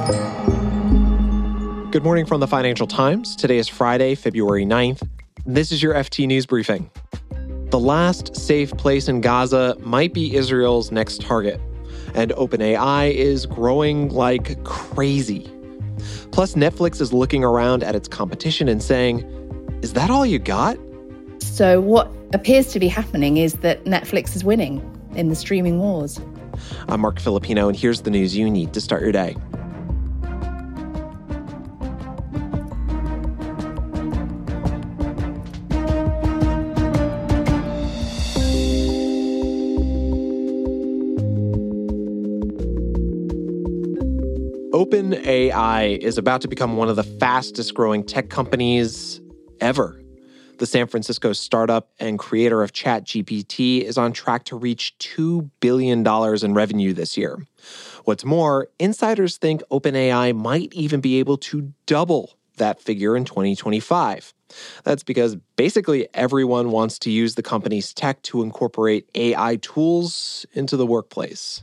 Good morning from the Financial Times. Today is Friday, February 9th. This is your FT News Briefing. The last safe place in Gaza might be Israel's next target, and OpenAI is growing like crazy. Plus, Netflix is looking around at its competition and saying, is that all you got? So what appears to be happening is that Netflix is winning in the streaming wars. I'm Mark Filipino, and here's the news you need to start your day. OpenAI is about to become one of the fastest growing tech companies ever. The San Francisco startup and creator of ChatGPT is on track to reach $2 billion in revenue this year. What's more, insiders think OpenAI might even be able to double that figure in 2025. That's because basically everyone wants to use the company's tech to incorporate AI tools into the workplace.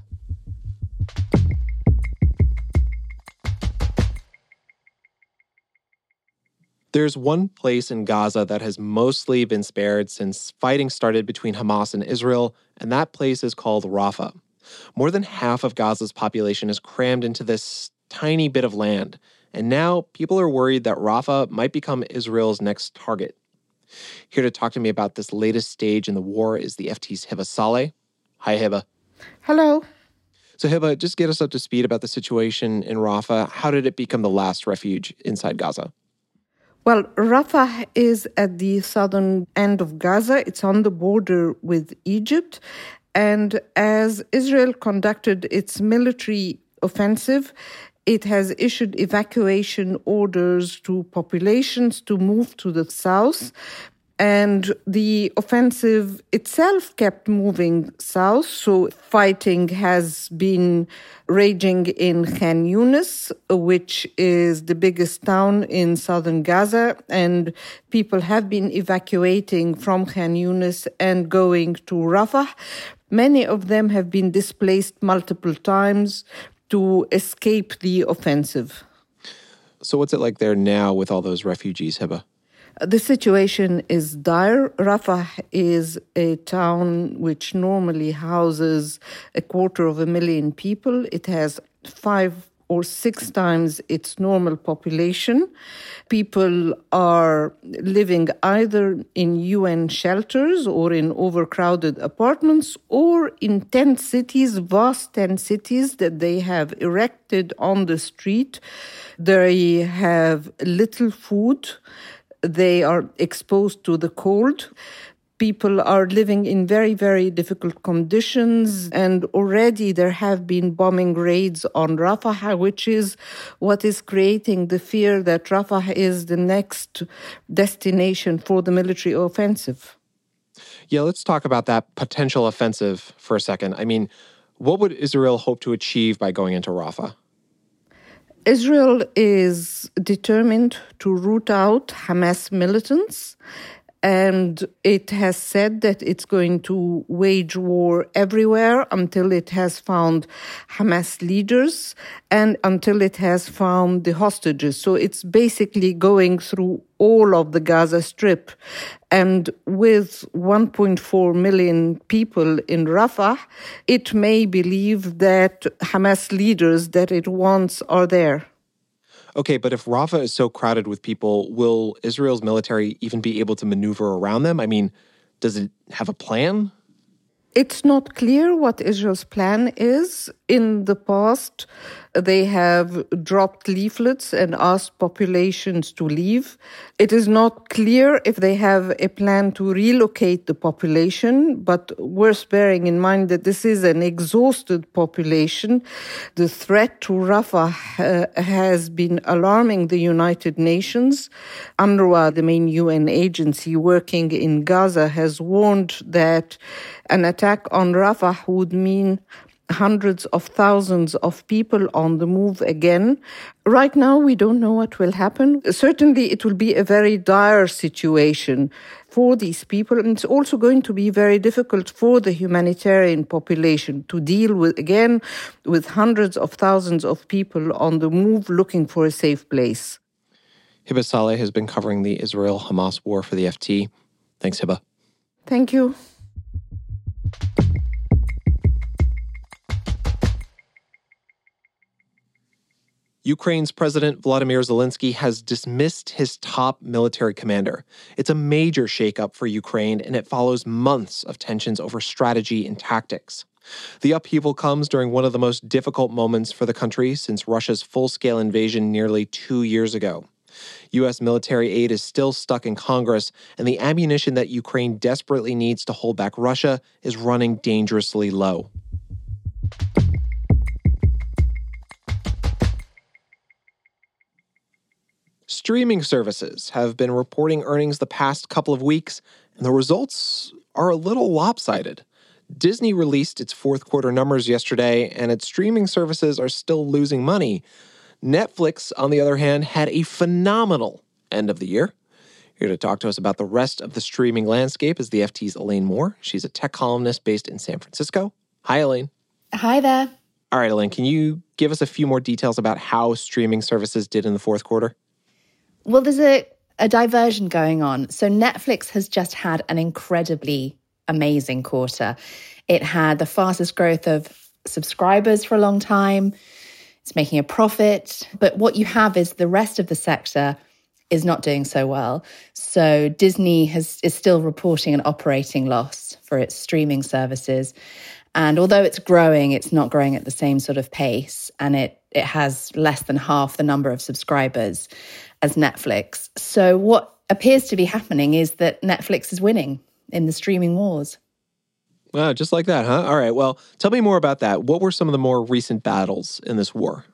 There's one place in Gaza that has mostly been spared since fighting started between Hamas and Israel, and that place is called Rafah. More than half of Gaza's population is crammed into this tiny bit of land, and now people are worried that Rafah might become Israel's next target. Here to talk to me about this latest stage in the war is the FT's Hiba Saleh. Hi, Hiba. Hello. So, Hiba, just get us up to speed about the situation in Rafah. How did it become the last refuge inside Gaza? Well, Rafah is at the southern end of Gaza. It's on the border with Egypt. And as Israel conducted its military offensive, it has issued evacuation orders to populations to move to the south. And the offensive itself kept moving south, so fighting has been raging in Khan Yunis, which is the biggest town in southern Gaza, and people have been evacuating from Khan Yunis and going to Rafah. Many of them have been displaced multiple times to escape the offensive. So what's it like there now with all those refugees, Hiba? The situation is dire. Rafah is a town which normally houses 250,000 people. It has 5 or 6 times its normal population. People are living either in UN shelters or in overcrowded apartments or in tent cities, vast tent cities that they have erected on the street. They have little food. They are exposed to the cold. People are living in very, very difficult conditions. And already there have been bombing raids on Rafah, which is what is creating the fear that Rafah is the next destination for the military offensive. Yeah, let's talk about that potential offensive for a second. I mean, what would Israel hope to achieve by going into Rafah? Israel is determined to root out Hamas militants, and it has said that it's going to wage war everywhere until it has found Hamas leaders and until it has found the hostages. So it's basically going through all of the Gaza Strip. And with 1.4 million people in Rafah, it may believe that Hamas leaders that it wants are there. Okay, but if Rafah is so crowded with people, will Israel's military even be able to maneuver around them? I mean, does it have a plan? It's not clear what Israel's plan is. In the past, they have dropped leaflets and asked populations to leave. It is not clear if they have a plan to relocate the population, but worth bearing in mind that this is an exhausted population. The threat to Rafah has been alarming the United Nations. UNRWA, the main UN agency working in Gaza, has warned that an attack on Rafah would mean hundreds of thousands of people on the move again. Right now, we don't know what will happen. Certainly, it will be a very dire situation for these people. And it's also going to be very difficult for the humanitarian population to deal with, again, with hundreds of thousands of people on the move looking for a safe place. Hiba Saleh has been covering the Israel-Hamas war for the FT. Thanks, Hiba. Thank you. Ukraine's President Volodymyr Zelensky has dismissed his top military commander. It's a major shakeup for Ukraine, and it follows months of tensions over strategy and tactics. The upheaval comes during one of the most difficult moments for the country since Russia's full-scale invasion nearly 2 years ago. U.S. military aid is still stuck in Congress, and the ammunition that Ukraine desperately needs to hold back Russia is running dangerously low. Streaming services have been reporting earnings the past couple of weeks, and the results are a little lopsided. Disney released its fourth quarter numbers yesterday, and its streaming services are still losing money. Netflix, on the other hand, had a phenomenal end of the year. Here to talk to us about the rest of the streaming landscape is the FT's Elaine Moore. She's a tech columnist based in San Francisco. Hi, Elaine. Hi there. All right, Elaine, can you give us a few more details about how streaming services did in the fourth quarter? Well, there's a diversion going on. So Netflix has just had an incredibly amazing quarter. It had the fastest growth of subscribers for a long time. It's making a profit. But what you have is the rest of the sector is not doing so well. So Disney is still reporting an operating loss for its streaming services. And although it's growing, it's not growing at the same sort of pace. And it has less than half the number of subscribers as Netflix. So what appears to be happening is that Netflix is winning in the streaming wars. Wow, just like that, huh? All right, well, tell me more about that. What were some of the more recent battles in this war?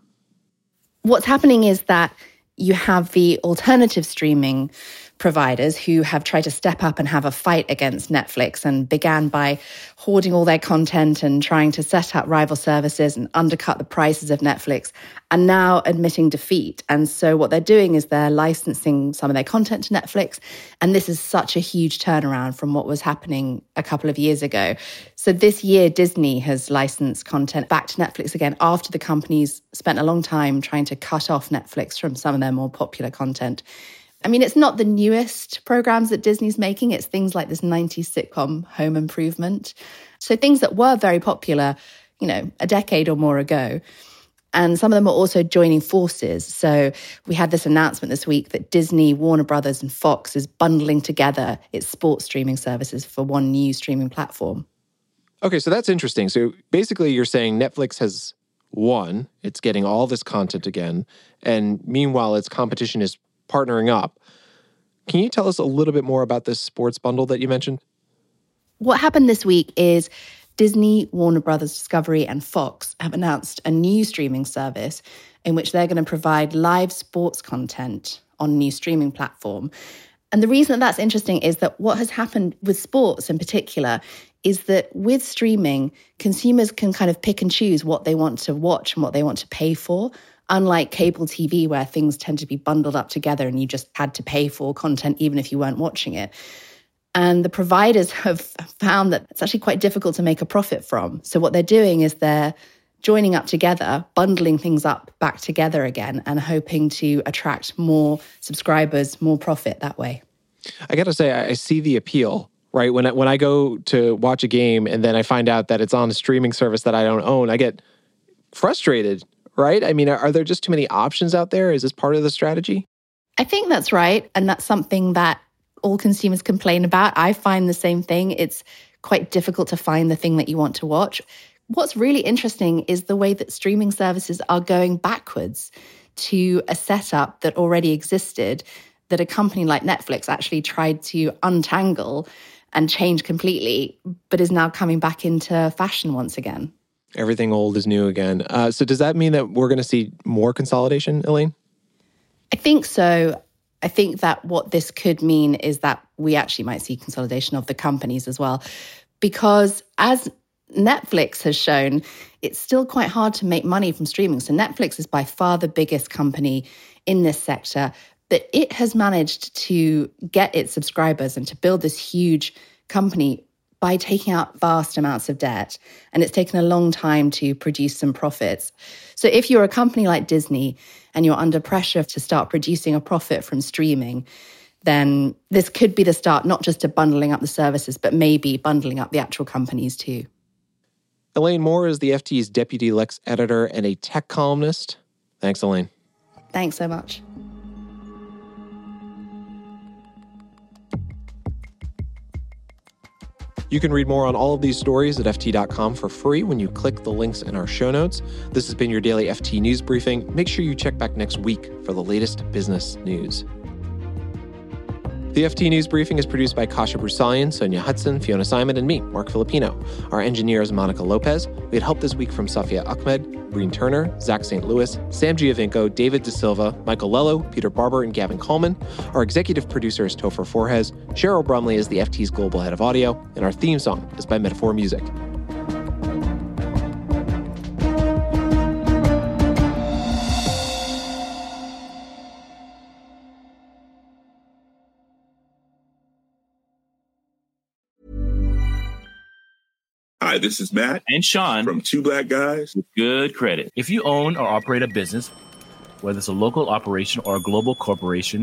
What's happening is that you have the alternative streaming providers who have tried to step up and have a fight against Netflix and began by hoarding all their content and trying to set up rival services and undercut the prices of Netflix, and now admitting defeat. And so what they're doing is they're licensing some of their content to Netflix. And this is such a huge turnaround from what was happening a couple of years ago. So this year, Disney has licensed content back to Netflix again after the companies spent a long time trying to cut off Netflix from some of their more popular content. I mean, it's not the newest programs that Disney's making. It's things like this 90s sitcom Home Improvement. So things that were very popular, a decade or more ago. And some of them are also joining forces. So we had this announcement this week that Disney, Warner Brothers, and Fox is bundling together its sports streaming services for one new streaming platform. Okay, so that's interesting. So basically you're saying Netflix has won. It's getting all this content again. And meanwhile, its competition is partnering up. Can you tell us a little bit more about this sports bundle that you mentioned? What happened this week is Disney, Warner Brothers Discovery, and Fox have announced a new streaming service in which they're going to provide live sports content on a new streaming platform. And the reason that that's interesting is that what has happened with sports in particular is that with streaming, consumers can kind of pick and choose what they want to watch and what they want to pay for. Unlike cable TV, where things tend to be bundled up together and you just had to pay for content even if you weren't watching it. And the providers have found that it's actually quite difficult to make a profit from. So what they're doing is they're joining up together, bundling things up back together again, and hoping to attract more subscribers, more profit that way. I got to say, I see the appeal, right? When I go to watch a game and then I find out that it's on a streaming service that I don't own, I get frustrated. Right? I mean, are there just too many options out there? Is this part of the strategy? I think that's right. And that's something that all consumers complain about. I find the same thing. It's quite difficult to find the thing that you want to watch. What's really interesting is the way that streaming services are going backwards to a setup that already existed, that a company like Netflix actually tried to untangle and change completely, but is now coming back into fashion once again. Everything old is new again. So does that mean that we're going to see more consolidation, Elaine? I think so. I think that what this could mean is that we actually might see consolidation of the companies as well. Because as Netflix has shown it's still quite hard to make money from streaming. So Netflix is by far the biggest company in this sector, but it has managed to get its subscribers and to build this huge company by taking out vast amounts of debt. And it's taken a long time to produce some profits. So if you're a company like Disney and you're under pressure to start producing a profit from streaming, then this could be the start, not just to bundling up the services, but maybe bundling up the actual companies too. Elaine Moore is the FT's Deputy Lex Editor and a tech columnist. Thanks, Elaine. Thanks so much. You can read more on all of these stories at FT.com for free when you click the links in our show notes. This has been your daily FT News Briefing. Make sure you check back next week for the latest business news. The FT News Briefing is produced by Kasia Brusalian, Sonia Hudson, Fiona Simon, and me, Mark Filipino. Our engineer is Monica Lopez. We had help this week from Safia Ahmed, Breen Turner, Zach St. Louis, Sam Giovinco, David De Silva, Michael Lello, Peter Barber, and Gavin Coleman. Our executive producer is Topher Forhez. Cheryl Brumley is the FT's global head of audio, and our theme song is by Metaphor Music. Hi, this is Matt and Sean from Two Black Guys with Good Credit. If you own or operate a business, whether it's a local operation or a global corporation,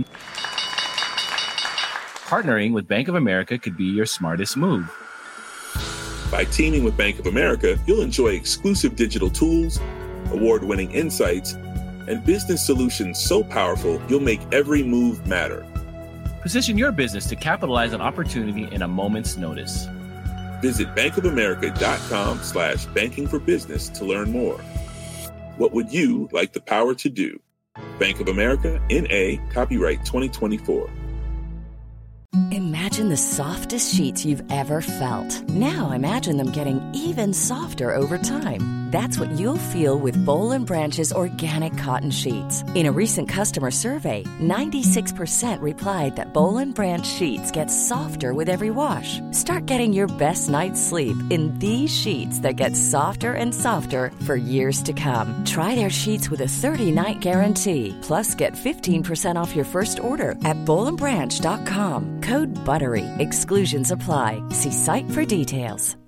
partnering with Bank of America could be your smartest move. By teaming with Bank of America, you'll enjoy exclusive digital tools, award-winning insights, and business solutions so powerful you'll make every move matter. Position your business to capitalize on opportunity in a moment's notice. Visit bankofamerica.com/banking for business to learn more. What would you like the power to do? Bank of America, N.A., copyright 2024. Imagine the softest sheets you've ever felt. Now imagine them getting even softer over time. That's what you'll feel with Boll & Branch's organic cotton sheets. In a recent customer survey, 96% replied that Boll & Branch sheets get softer with every wash. Start getting your best night's sleep in these sheets that get softer and softer for years to come. Try their sheets with a 30-night guarantee. Plus, get 15% off your first order at bollandbranch.com. Code BUTTERY. Exclusions apply. See site for details.